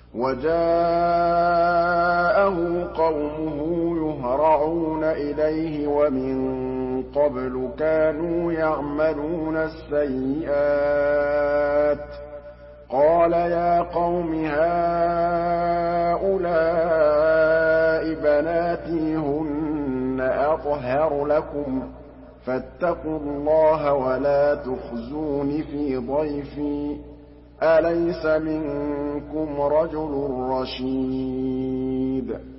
وَجَاءَهُ قَوْمُهُ يُهْرَعُونَ إِلَيْهِ وَمِن قَبْلُ كَانُوا يَعْمَلُونَ السَّيِّئَاتِ ۚ قَالَ يَا قَوْمِ هَٰؤُلَاءِ بَنَاتِي هُنَّ أَطْهَرُ لَكُمْ ۖ فَاتَّقُوا اللَّهَ وَلَا تُخْزُونِ فِي ضَيْفِي ۖ أَلَيْسَ مِنكُمْ رَجُلٌ رَّشِيدٌ